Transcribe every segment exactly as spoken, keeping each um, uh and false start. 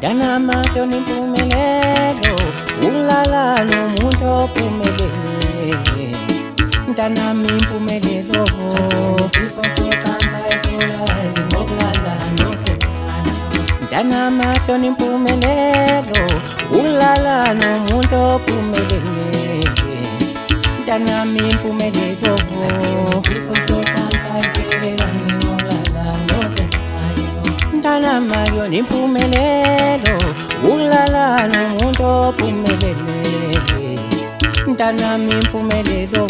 Mntanami akuyona impumelelo ukulala nomuntu ophumelele. Mntanami impumelelo isifo socansi ayitholayo ngokulala nosemncane. Mntanami akuyona impumelelo ukulala nomuntu ophumelele. Mntanami impumelelo isifo socansi ayitholayo ngokulala nosemncane. Mntanami akuyona impumelelo ukulala nomuntu ophumelele. Mntanami impumelelo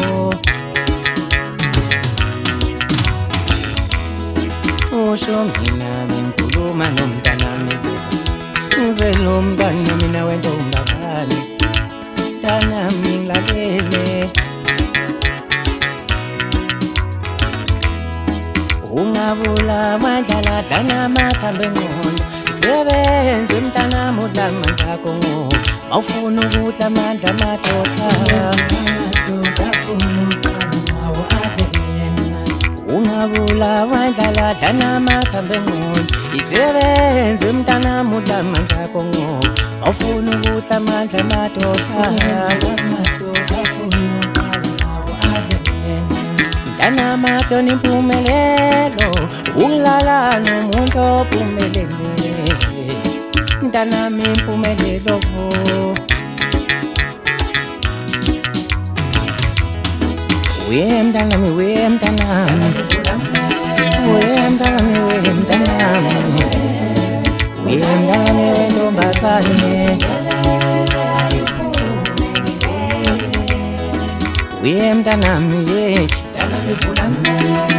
usho mina ngikhuluma nomntanami ngize nomntwana mina wentombazane. Mntanami ngilalele ungabulawa dlala namathambo engqondo. Sebenza mntanami udla amandla akho ngoba mawufuna ukudla amandla amadoda. Ungabulawa dlala namathambo engqondo. Isebenza mntanami udla amandla akho ngoba mawufuna ukudla amandla amadoda. Mntanami akuyona impumelelo ukulala nomuntu ophumelele. Mntanami impumelelo we mntanami we mntanami we mntanami we mntanami we mntanami wentombazane. We mntanami ye mntanami vulame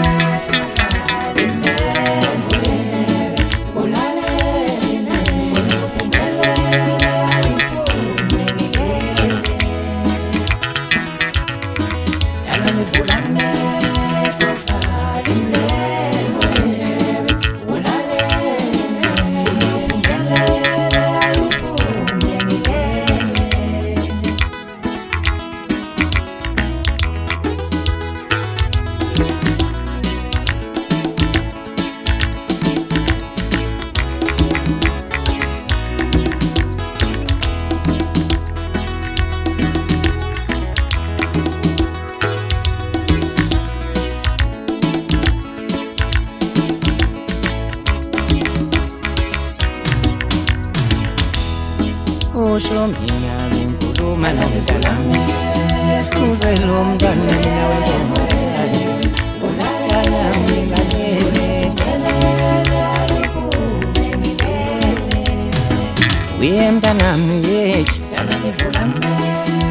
usho mina ngikhuluma nomntanami ngize nomntwana mina wentombazane. Mntanami ngilalele we mntanami ye mntanami vulame